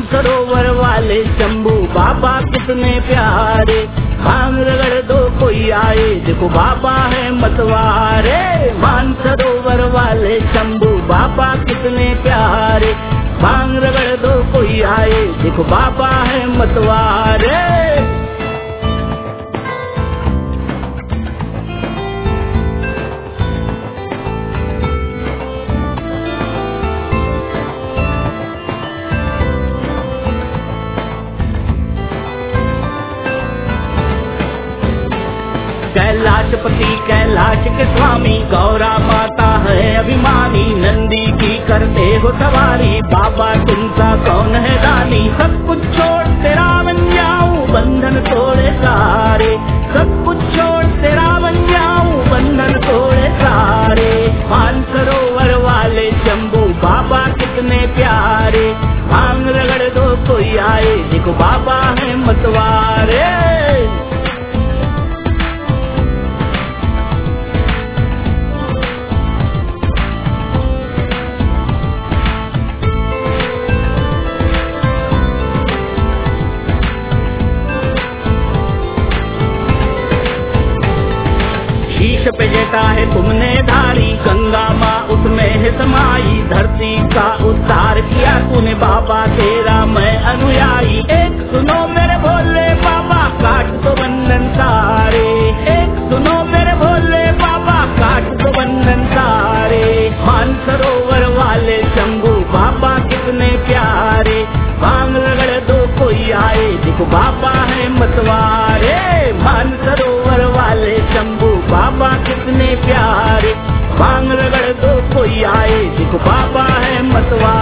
मानसरोवर वाले शंभू बाबा कितने प्यारे, भांग रगड़ दो कोई आए देखो बाबा है मतवारे। मानसरोवर वाले शंभू बाबा कितने प्यारे, भांग रगड़ दो कोई आए देखो बाबा है मतवारे। कैलाशपति कैलाश के स्वामी गौरा माता है अभिमानी, नंदी की करते हो सवारी बाबा तुमसा कौन है रानी। सब कुछ छोड़ तेरा बन जाऊं बंधन तोड़े सारे, सब कुछ छोड़ तेरा बन जाऊं बंधन तोड़े सारे। मानसरोवर वाले शंभू बाबा कितने प्यारे, भांग रगड़ दो कोई आए देखो बाबा है मतवारे। शीश पे जटा है तुमने धारी, गंगा माँ उसमें है समाई, धरती का उद्धार किया तूने बाबा तेरा मैं अनुयायी। एक सुनो मेरे भोले बाबा काट दो बंधन सारे, एक सुनो मेरे भोले बाबा काट दो बंधन सारे। मानसरोवर वाले शंभू बाबा कितने प्यारे, भांग रगड़ दो कोई आए देखो बाबा है मतवारे। मानसरोवर वाले शंभू बाबा कितने प्यारे, भांग रगड़ दो कोई आए देखो बाबा है मतवारे।